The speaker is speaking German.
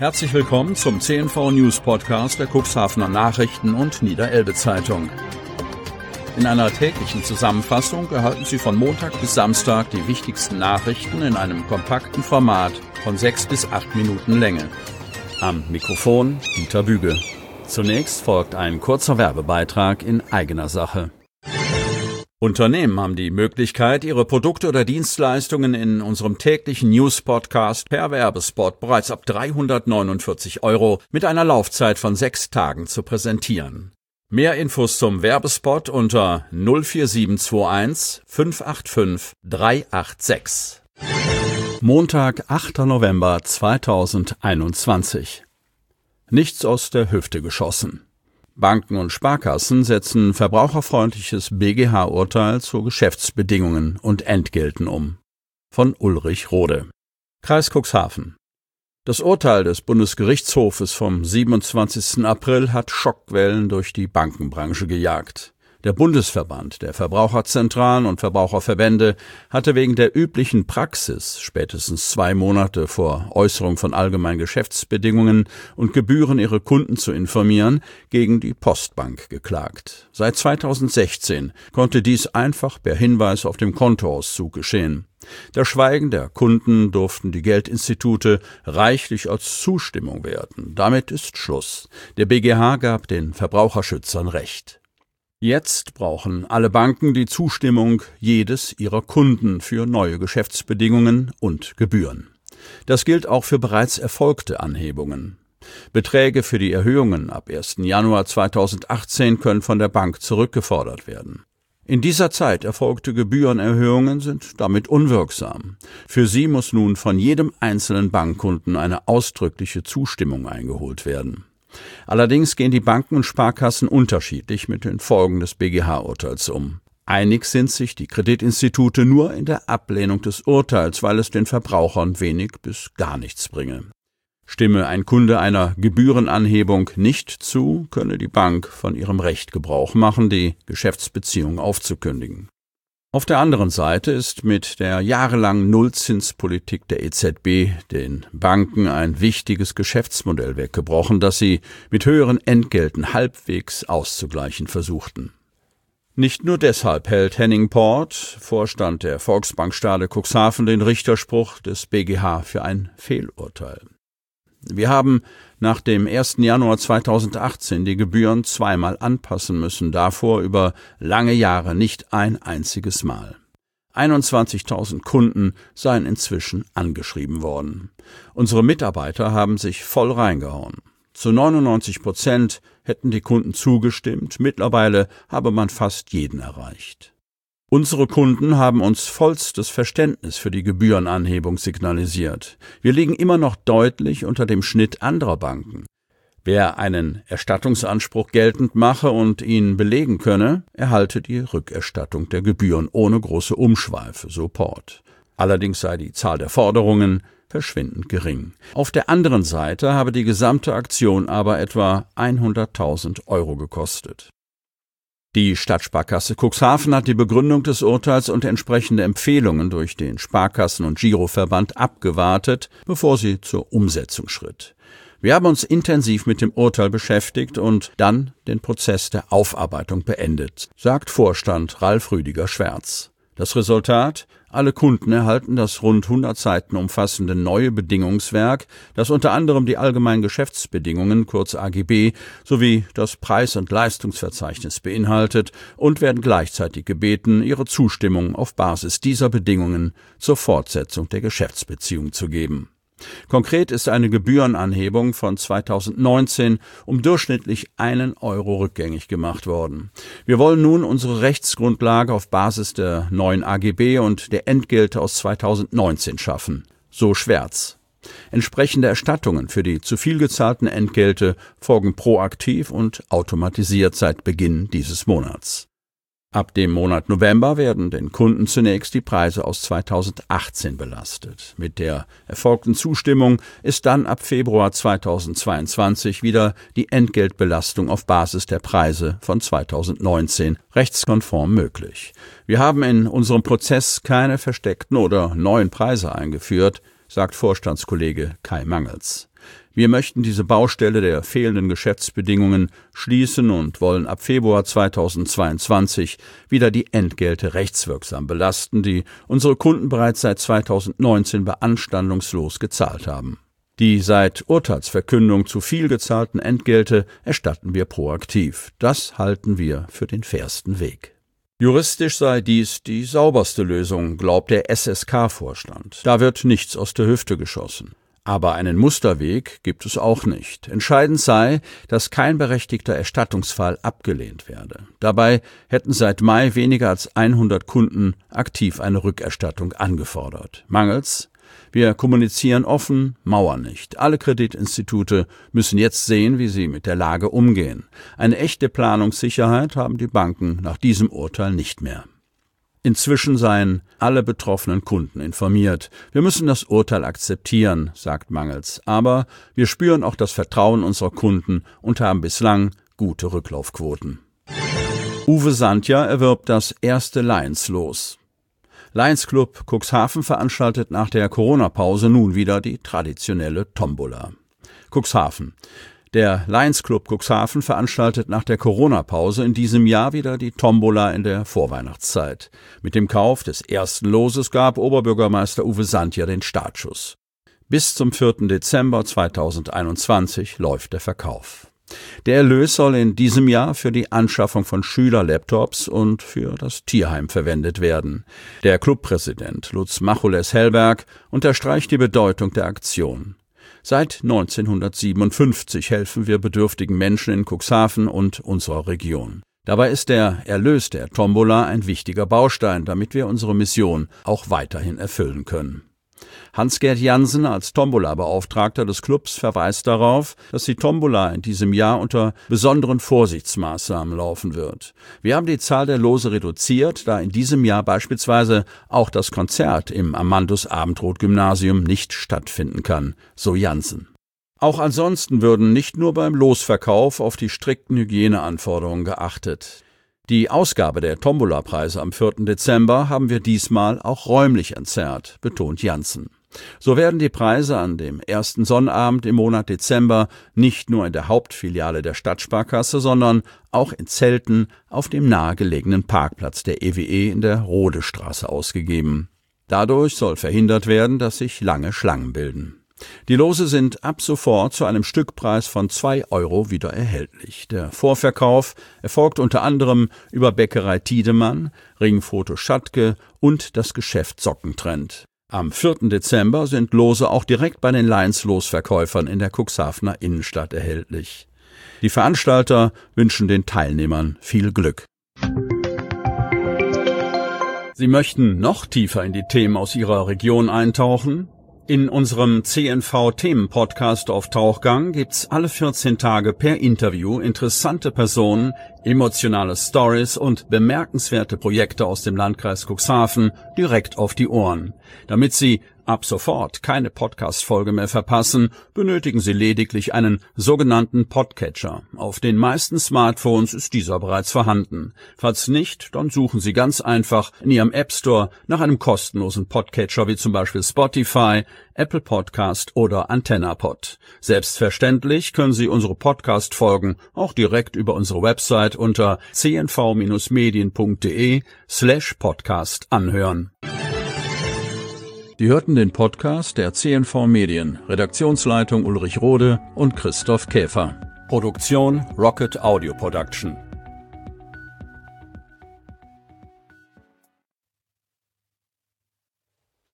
Herzlich willkommen zum CNV News Podcast der Cuxhavener Nachrichten und Niederelbe Zeitung. In einer täglichen Zusammenfassung erhalten Sie von Montag bis Samstag die wichtigsten Nachrichten in einem kompakten Format von 6 bis 8 Minuten Länge. Am Mikrofon Dieter Büge. Zunächst folgt ein kurzer Werbebeitrag in eigener Sache. Unternehmen haben die Möglichkeit, ihre Produkte oder Dienstleistungen in unserem täglichen News-Podcast per Werbespot bereits ab 349 € mit einer Laufzeit von 6 Tagen zu präsentieren. Mehr Infos zum Werbespot unter 04721 585 386. Montag, 8. November 2021. Nichts aus der Hüfte geschossen. Banken und Sparkassen setzen verbraucherfreundliches BGH-Urteil zu Geschäftsbedingungen und Entgelten um. Von Ulrich Rode. Kreis Cuxhaven. Das Urteil des Bundesgerichtshofes vom 27. April hat Schockwellen durch die Bankenbranche gejagt. Der Bundesverband der Verbraucherzentralen und Verbraucherverbände hatte wegen der üblichen Praxis, spätestens 2 Monate vor Äußerung von allgemeinen Geschäftsbedingungen und Gebühren ihre Kunden zu informieren, gegen die Postbank geklagt. Seit 2016 konnte dies einfach per Hinweis auf dem Kontoauszug geschehen. Das Schweigen der Kunden durften die Geldinstitute reichlich als Zustimmung werten. Damit ist Schluss. Der BGH gab den Verbraucherschützern Recht. Jetzt brauchen alle Banken die Zustimmung jedes ihrer Kunden für neue Geschäftsbedingungen und Gebühren. Das gilt auch für bereits erfolgte Anhebungen. Beträge für die Erhöhungen ab 1. Januar 2018 können von der Bank zurückgefordert werden. In dieser Zeit erfolgte Gebührenerhöhungen sind damit unwirksam. Für sie muss nun von jedem einzelnen Bankkunden eine ausdrückliche Zustimmung eingeholt werden. Allerdings gehen die Banken und Sparkassen unterschiedlich mit den Folgen des BGH-Urteils um. Einig sind sich die Kreditinstitute nur in der Ablehnung des Urteils, weil es den Verbrauchern wenig bis gar nichts bringe. Stimme ein Kunde einer Gebührenanhebung nicht zu, könne die Bank von ihrem Recht Gebrauch machen, die Geschäftsbeziehung aufzukündigen. Auf der anderen Seite ist mit der jahrelangen Nullzinspolitik der EZB den Banken ein wichtiges Geschäftsmodell weggebrochen, das sie mit höheren Entgelten halbwegs auszugleichen versuchten. Nicht nur deshalb hält Henning Port, Vorstand der Volksbank Stade Cuxhaven, den Richterspruch des BGH für ein Fehlurteil. Wir haben nach dem 1. Januar 2018 die Gebühren zweimal anpassen müssen, davor über lange Jahre nicht ein einziges Mal. 21.000 Kunden seien inzwischen angeschrieben worden. Unsere Mitarbeiter haben sich voll reingehauen. Zu 99% hätten die Kunden zugestimmt, mittlerweile habe man fast jeden erreicht. Unsere Kunden haben uns vollstes Verständnis für die Gebührenanhebung signalisiert. Wir liegen immer noch deutlich unter dem Schnitt anderer Banken. Wer einen Erstattungsanspruch geltend mache und ihn belegen könne, erhalte die Rückerstattung der Gebühren ohne große Umschweife, so Port. Allerdings sei die Zahl der Forderungen verschwindend gering. Auf der anderen Seite habe die gesamte Aktion aber etwa 100.000 € gekostet. Die Stadtsparkasse Cuxhaven hat die Begründung des Urteils und entsprechende Empfehlungen durch den Sparkassen- und Giroverband abgewartet, bevor sie zur Umsetzung schritt. Wir haben uns intensiv mit dem Urteil beschäftigt und dann den Prozess der Aufarbeitung beendet, sagt Vorstand Ralf Rüdiger-Schwärz. Das Resultat? Alle Kunden erhalten das rund 100 Seiten umfassende neue Bedingungswerk, das unter anderem die allgemeinen Geschäftsbedingungen, kurz AGB, sowie das Preis- und Leistungsverzeichnis beinhaltet und werden gleichzeitig gebeten, ihre Zustimmung auf Basis dieser Bedingungen zur Fortsetzung der Geschäftsbeziehung zu geben. Konkret ist eine Gebührenanhebung von 2019 um durchschnittlich 1 € rückgängig gemacht worden. Wir wollen nun unsere Rechtsgrundlage auf Basis der neuen AGB und der Entgelte aus 2019 schaffen, so Schwärz. Entsprechende Erstattungen für die zu viel gezahlten Entgelte folgen proaktiv und automatisiert seit Beginn dieses Monats. Ab dem Monat November werden den Kunden zunächst die Preise aus 2018 belastet. Mit der erfolgten Zustimmung ist dann ab Februar 2022 wieder die Entgeltbelastung auf Basis der Preise von 2019 rechtskonform möglich. Wir haben in unserem Prozess keine versteckten oder neuen Preise eingeführt. sagt Vorstandskollege Kai Mangels. Wir möchten diese Baustelle der fehlenden Geschäftsbedingungen schließen und wollen ab Februar 2022 wieder die Entgelte rechtswirksam belasten, die unsere Kunden bereits seit 2019 beanstandungslos gezahlt haben. Die seit Urteilsverkündung zu viel gezahlten Entgelte erstatten wir proaktiv. Das halten wir für den fairsten Weg. Juristisch sei dies die sauberste Lösung, glaubt der SSK-Vorstand. Da wird nichts aus der Hüfte geschossen. Aber einen Musterweg gibt es auch nicht. Entscheidend sei, dass kein berechtigter Erstattungsfall abgelehnt werde. Dabei hätten seit Mai weniger als 100 Kunden aktiv eine Rückerstattung angefordert. Mangels: Wir kommunizieren offen, mauern nicht. Alle Kreditinstitute müssen jetzt sehen, wie sie mit der Lage umgehen. Eine echte Planungssicherheit haben die Banken nach diesem Urteil nicht mehr. Inzwischen seien alle betroffenen Kunden informiert. Wir müssen das Urteil akzeptieren, sagt Mangels. Aber wir spüren auch das Vertrauen unserer Kunden und haben bislang gute Rücklaufquoten. Uwe Sandja erwirbt das erste Lions-Los. Lions Club Cuxhaven veranstaltet nach der Corona-Pause nun wieder die traditionelle Tombola. Cuxhaven. Der Lions Club Cuxhaven veranstaltet nach der Corona-Pause in diesem Jahr wieder die Tombola in der Vorweihnachtszeit. Mit dem Kauf des ersten Loses gab Oberbürgermeister Uwe Sandja den Startschuss. Bis zum 4. Dezember 2021 läuft der Verkauf. Der Erlös soll in diesem Jahr für die Anschaffung von Schülerlaptops und für das Tierheim verwendet werden. Der Clubpräsident Lutz Machules-Hellberg unterstreicht die Bedeutung der Aktion. Seit 1957 helfen wir bedürftigen Menschen in Cuxhaven und unserer Region. Dabei ist der Erlös der Tombola ein wichtiger Baustein, damit wir unsere Mission auch weiterhin erfüllen können. Hans-Gerd Jansen als Tombola-Beauftragter des Clubs verweist darauf, dass die Tombola in diesem Jahr unter besonderen Vorsichtsmaßnahmen laufen wird. Wir haben die Zahl der Lose reduziert, da in diesem Jahr beispielsweise auch das Konzert im Amandus-Abendroth-Gymnasium nicht stattfinden kann, so Jansen. Auch ansonsten würden nicht nur beim Losverkauf auf die strikten Hygieneanforderungen geachtet. Die Ausgabe der Tombola-Preise am 4. Dezember haben wir diesmal auch räumlich entzerrt, betont Jansen. So werden die Preise an dem ersten Sonnabend im Monat Dezember nicht nur in der Hauptfiliale der Stadtsparkasse, sondern auch in Zelten auf dem nahegelegenen Parkplatz der EWE in der Rodestraße ausgegeben. Dadurch soll verhindert werden, dass sich lange Schlangen bilden. Die Lose sind ab sofort zu einem Stückpreis von 2 € wieder erhältlich. Der Vorverkauf erfolgt unter anderem über Bäckerei Tiedemann, Ringfoto Schattke und das Geschäft Sockentrend. Am 4. Dezember sind Lose auch direkt bei den Lions-Losverkäufern in der Cuxhavener Innenstadt erhältlich. Die Veranstalter wünschen den Teilnehmern viel Glück. Sie möchten noch tiefer in die Themen aus Ihrer Region eintauchen? In unserem CNV-Themen-Podcast auf Tauchgang gibt's alle 14 Tage per Interview interessante Personen, emotionale Stories und bemerkenswerte Projekte aus dem Landkreis Cuxhaven direkt auf die Ohren. Damit Sie ab sofort keine Podcast-Folge mehr verpassen, benötigen Sie lediglich einen sogenannten Podcatcher. Auf den meisten Smartphones ist dieser bereits vorhanden. Falls nicht, dann suchen Sie ganz einfach in Ihrem App Store nach einem kostenlosen Podcatcher wie zum Beispiel Spotify, Apple Podcast oder AntennaPod. Selbstverständlich können Sie unsere Podcast-Folgen auch direkt über unsere Website unter cnv-medien.de/podcast anhören. Sie hörten den Podcast der CNV Medien, Redaktionsleitung Ulrich Rode und Christoph Käfer. Produktion Rocket Audio Production.